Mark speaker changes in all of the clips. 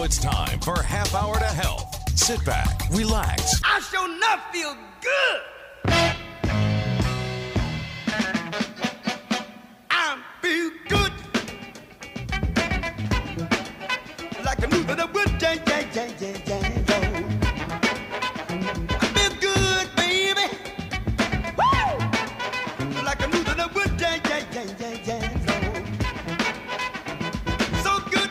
Speaker 1: it's time for Half Hour to Health. Sit back, relax.
Speaker 2: I sure enough feel good. I feel good. Like a new that I would, yeah. I feel good, baby. Woo! Like a new that I would, yeah. So good.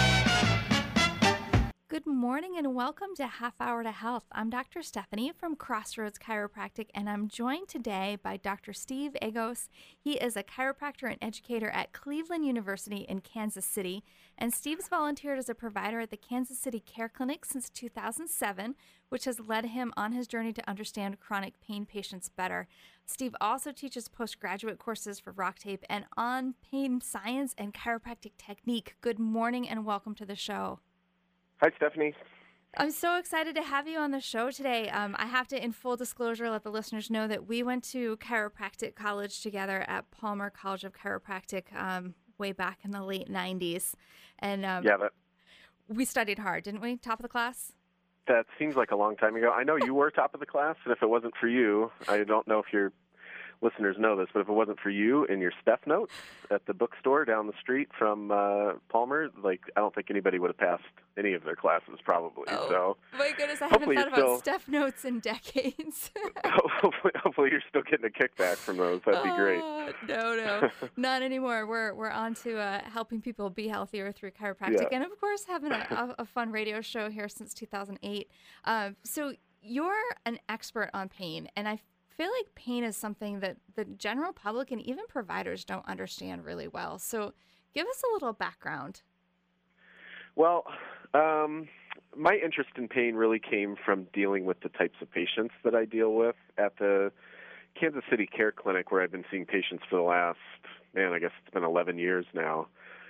Speaker 3: Good morning and welcome to Half Hour to Health. I'm Dr. Stephanie from Crossroads Chiropractic, and I'm joined today by Dr. Steve Agos. He is a chiropractor and educator at Cleveland University in Kansas City, and Steve's volunteered as a provider at the Kansas City Care Clinic since 2007, which has led him on his journey to understand chronic pain patients better. Steve also teaches postgraduate courses for Rock Tape and on pain science and chiropractic technique. Good morning and welcome to the show.
Speaker 4: Hi, Stephanie.
Speaker 3: I'm so excited to have you on the show today. I have to, in full disclosure, let the listeners know that we went to chiropractic college together at Palmer College of Chiropractic way back in the late 90s. And we studied hard, didn't we? Top of the class?
Speaker 4: That seems like a long time ago. I know you were top of the class, and if it wasn't for you, I don't know if your listeners know this, but if it wasn't for you and your Steph notes at the bookstore down the street from Palmer, I don't think anybody would have passed any of their classes probably.
Speaker 3: Oh,
Speaker 4: so
Speaker 3: my goodness, I haven't thought about Steph notes in decades.
Speaker 4: hopefully you're still getting a kickback from those. That'd be great.
Speaker 3: No, not anymore. We're on to helping people be healthier through chiropractic, and of course having a fun radio show here since 2008. So you're an expert on pain, and I feel like pain is something that the general public and even providers don't understand really well. So give us a little background.
Speaker 4: Well, my interest in pain really came from dealing with the types of patients that I deal with at the Kansas City Care Clinic, where I've been seeing patients for the last, I guess it's been 11 years now.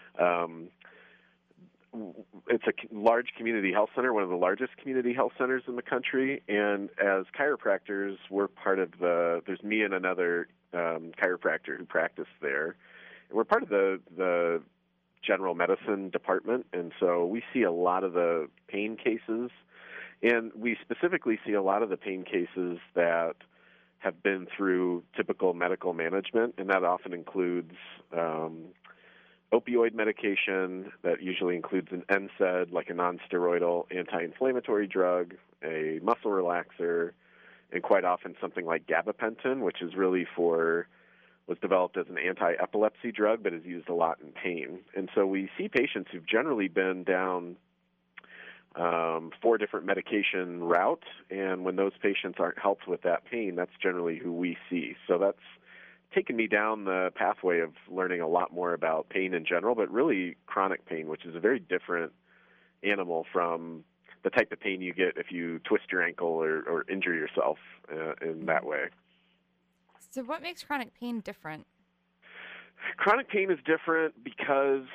Speaker 4: It's a large community health center, one of the largest community health centers in the country, and as chiropractors, we're part of there's me and another chiropractor who practice there, and we're part of the general medicine department, and so we see a lot of the pain cases, and we specifically see a lot of the pain cases that have been through typical medical management, and that often includes opioid medication. That usually includes an NSAID, like a non-steroidal anti-inflammatory drug, a muscle relaxer, and quite often something like gabapentin, which is really was developed as an anti-epilepsy drug, but is used a lot in pain. And so we see patients who've generally been down 4 different medication routes, and when those patients aren't helped with that pain, that's generally who we see. So that's taken me down the pathway of learning a lot more about pain in general, but really chronic pain, which is a very different animal from the type of pain you get if you twist your ankle or injure yourself in that way.
Speaker 3: So what makes chronic pain different?
Speaker 4: Chronic pain is different because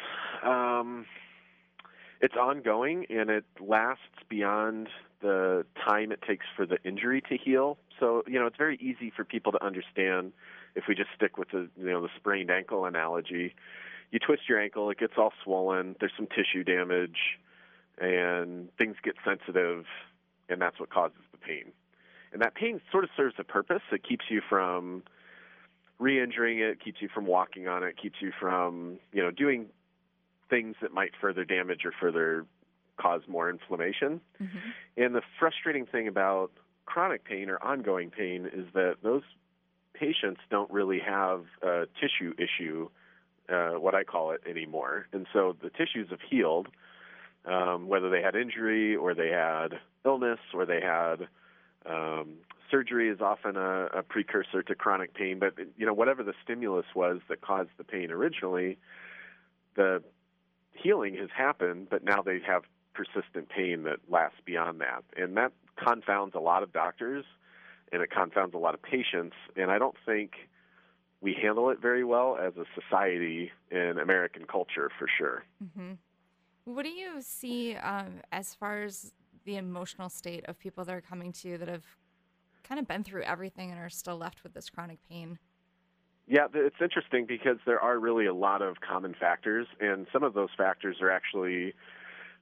Speaker 4: it's ongoing and it lasts beyond the time it takes for the injury to heal. So, it's very easy for people to understand if we just stick with the sprained ankle analogy. You twist your ankle, it gets all swollen, there's some tissue damage, and things get sensitive, and that's what causes the pain. And that pain sort of serves a purpose. It keeps you from re-injuring it, keeps you from walking on it, keeps you from, doing things that might further damage or further cause more inflammation. Mm-hmm. And the frustrating thing about chronic pain or ongoing pain is that those patients don't really have a tissue issue, what I call it, anymore. And so the tissues have healed, whether they had injury or they had illness or they had surgery is often a precursor to chronic pain. But, whatever the stimulus was that caused the pain originally, the healing has happened, but now they have persistent pain that lasts beyond that. And that confounds a lot of doctors, and it confounds a lot of patients, and I don't think we handle it very well as a society in American culture, for sure.
Speaker 3: Mm-hmm. What do you see as far as the emotional state of people that are coming to you that have kind of been through everything and are still left with this chronic pain?
Speaker 4: Yeah, it's interesting because there are really a lot of common factors, and some of those factors are actually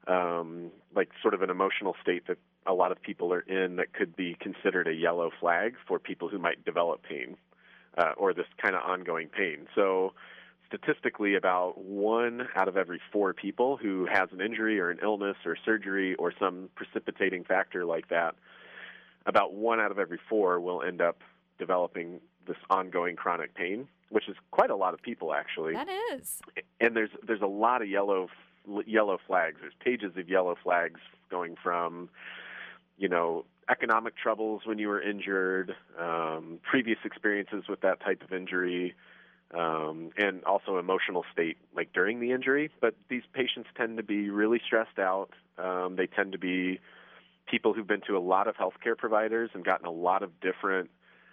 Speaker 4: like sort of an emotional state that a lot of people are in that could be considered a yellow flag for people who might develop pain or this kind of ongoing pain. So statistically, about 1 out of every 4 people who has an injury or an illness or surgery or some precipitating factor like that, about 1 out of every 4 will end up developing this ongoing chronic pain, which is quite a lot of people, actually.
Speaker 3: That is.
Speaker 4: And there's a lot of yellow flags. There's pages of yellow flags going from, economic troubles when you were injured, previous experiences with that type of injury, and also emotional state like during the injury. But these patients tend to be really stressed out. They tend to be people who've been to a lot of healthcare providers and gotten a lot of different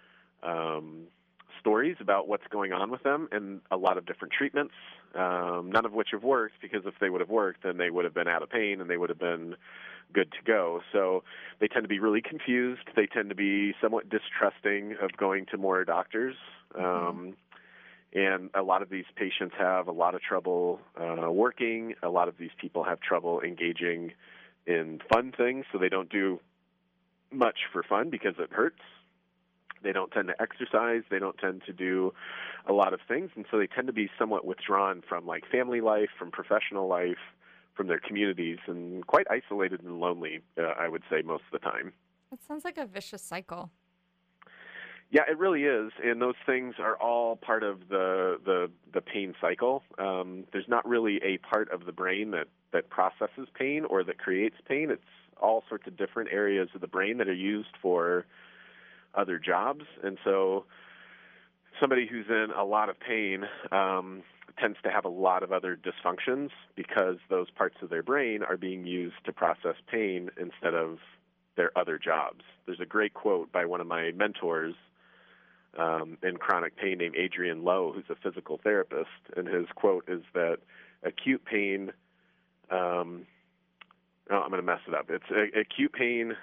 Speaker 4: stories about what's going on with them and a lot of different treatments, none of which have worked, because if they would have worked, then they would have been out of pain and they would have been good to go. So they tend to be really confused. They tend to be somewhat distrusting of going to more doctors. And a lot of these patients have a lot of trouble working. A lot of these people have trouble engaging in fun things, so they don't do much for fun because it hurts. They don't tend to exercise. They don't tend to do a lot of things, and so they tend to be somewhat withdrawn from like family life, from professional life, from their communities, and quite isolated and lonely, I would say, most of the time.
Speaker 3: That sounds like a vicious cycle.
Speaker 4: Yeah, it really is, and those things are all part of the pain cycle. There's not really a part of the brain that processes pain or that creates pain. It's all sorts of different areas of the brain that are used for other jobs, and so somebody who's in a lot of pain tends to have a lot of other dysfunctions because those parts of their brain are being used to process pain instead of their other jobs. There's a great quote by one of my mentors in chronic pain named Adrian Lowe, who's a physical therapist, and his quote is that acute pain, I'm going to mess it up. It's acute pain,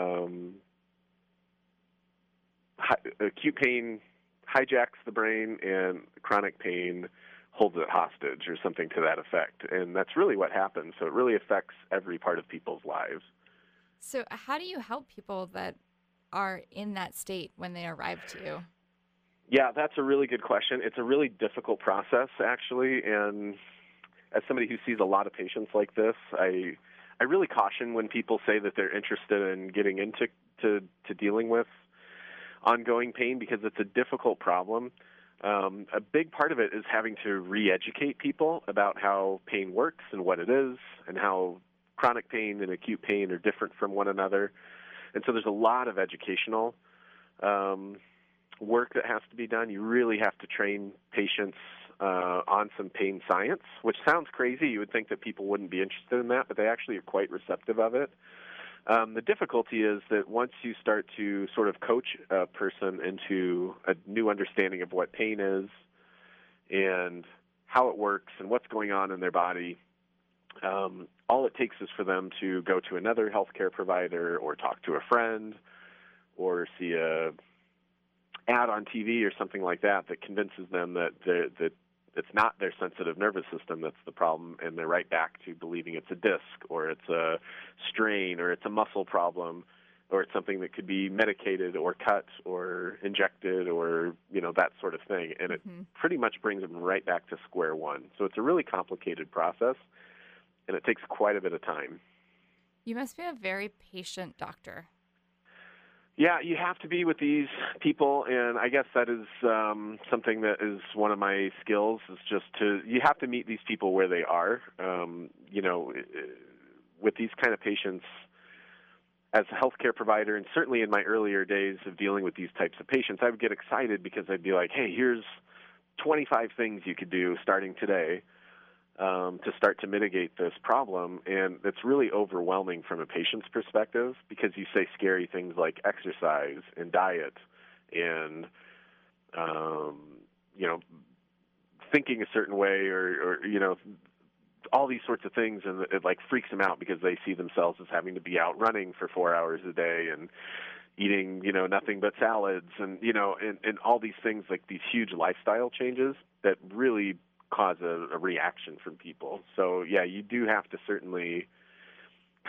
Speaker 4: acute pain hijacks the brain, and chronic pain holds it hostage, or something to that effect. And that's really what happens. So it really affects every part of people's lives.
Speaker 3: So how do you help people that are in that state when they arrive to you?
Speaker 4: Yeah, that's a really good question. It's a really difficult process, actually. And as somebody who sees a lot of patients like this, I really caution when people say that they're interested in getting into dealing with ongoing pain, because it's a difficult problem. A big part of it is having to re-educate people about how pain works and what it is, and how chronic pain and acute pain are different from one another. And so there's a lot of educational work that has to be done. You really have to train patients on some pain science, which sounds crazy. You would think that people wouldn't be interested in that, but they actually are quite receptive of it. The difficulty is that once you start to sort of coach a person into a new understanding of what pain is and how it works and what's going on in their body, all it takes is for them to go to another healthcare provider or talk to a friend or see a ad on TV or something like that that convinces them that it's not their sensitive nervous system that's the problem, and they're right back to believing it's a disc or it's a strain or it's a muscle problem or it's something that could be medicated or cut or injected or, that sort of thing. And it pretty much brings them right back to square one. So it's a really complicated process, and it takes quite a bit of time.
Speaker 3: You must be a very patient doctor.
Speaker 4: Yeah, you have to be with these people, and I guess that is something that is one of my skills, is just you have to meet these people where they are. With these kind of patients, as a healthcare provider, and certainly in my earlier days of dealing with these types of patients, I would get excited because I'd be like, hey, here's 25 things you could do starting today to start to mitigate this problem. And it's really overwhelming from a patient's perspective, because you say scary things like exercise and diet and, thinking a certain way or all these sorts of things, and it like freaks them out because they see themselves as having to be out running for 4 hours a day and eating, nothing but salads and all these things, like these huge lifestyle changes that really cause a reaction from people. So, yeah, you do have to certainly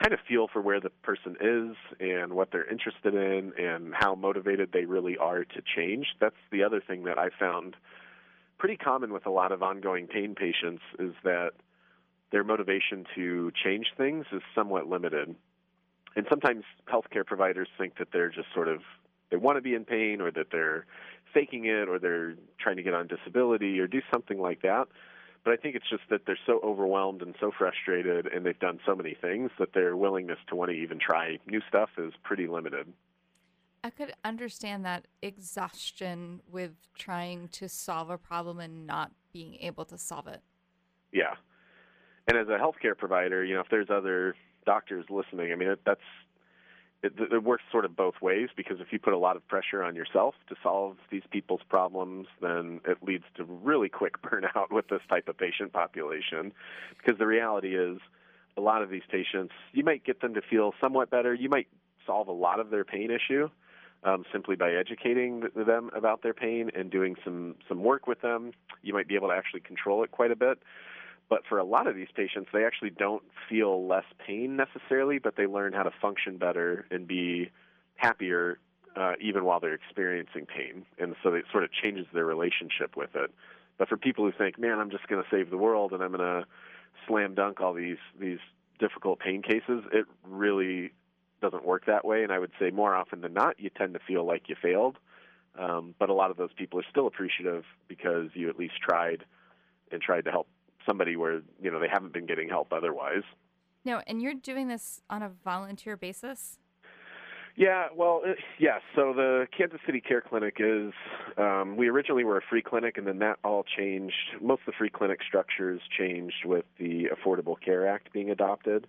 Speaker 4: kind of feel for where the person is and what they're interested in and how motivated they really are to change. That's the other thing that I found pretty common with a lot of ongoing pain patients, is that their motivation to change things is somewhat limited. And sometimes healthcare providers think that they're just sort of, they want to be in pain, or that they're faking it, or they're trying to get on disability or do something like that. But I think it's just that they're so overwhelmed and so frustrated, and they've done so many things, that their willingness to want to even try new stuff is pretty limited.
Speaker 3: I could understand that exhaustion with trying to solve a problem and not being able to solve it.
Speaker 4: Yeah. And as a healthcare provider, if there's other doctors listening, I mean, it works sort of both ways, because if you put a lot of pressure on yourself to solve these people's problems, then it leads to really quick burnout with this type of patient population. Because the reality is, a lot of these patients, you might get them to feel somewhat better. You might solve a lot of their pain issue simply by educating them about their pain and doing some work with them. You might be able to actually control it quite a bit. But for a lot of these patients, they actually don't feel less pain necessarily, but they learn how to function better and be happier even while they're experiencing pain. And so it sort of changes their relationship with it. But for people who think, man, I'm just going to save the world and I'm going to slam dunk all these difficult pain cases, it really doesn't work that way. And I would say more often than not, you tend to feel like you failed. But a lot of those people are still appreciative because you at least tried to help somebody where, they haven't been getting help otherwise.
Speaker 3: No, and you're doing this on a volunteer basis?
Speaker 4: Yeah, well, yes. So the Kansas City Care Clinic is, we originally were a free clinic, and then that all changed. Most of the free clinic structures changed with the Affordable Care Act being adopted.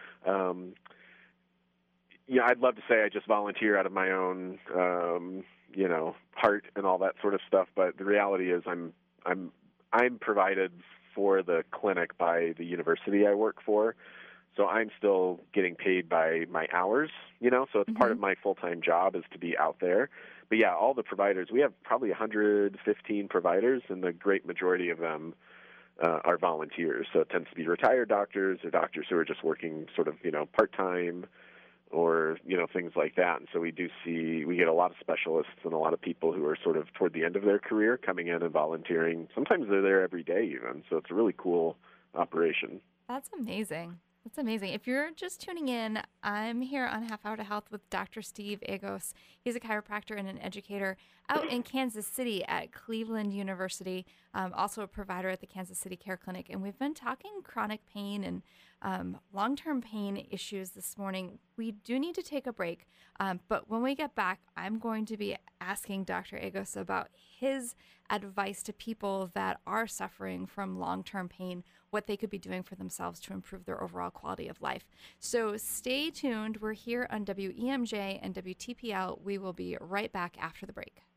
Speaker 4: I'd love to say I just volunteer out of my own, heart and all that sort of stuff, but the reality is I'm provided for the clinic by the university I work for. So I'm still getting paid by my hours, so it's part of my full-time job is to be out there. But yeah, all the providers, we have probably 115 providers, and the great majority of them are volunteers. So it tends to be retired doctors or doctors who are just working sort of, part-time or, things like that. And so we get a lot of specialists and a lot of people who are sort of toward the end of their career coming in and volunteering. Sometimes they're there every day even. So it's a really cool operation.
Speaker 3: That's amazing. That's amazing. If you're just tuning in, I'm here on Half Hour to Health with Dr. Steve Agos. He's a chiropractor and an educator out in Kansas City at Cleveland University, also a provider at the Kansas City Care Clinic. And we've been talking chronic pain and long-term pain issues this morning. We do need to take a break, but when we get back, I'm going to be asking Dr. Agos about his advice to people that are suffering from long-term pain, what they could be doing for themselves to improve their overall quality of life. So stay tuned. We're here on WEMJ and WTPL. We will be right back after the break.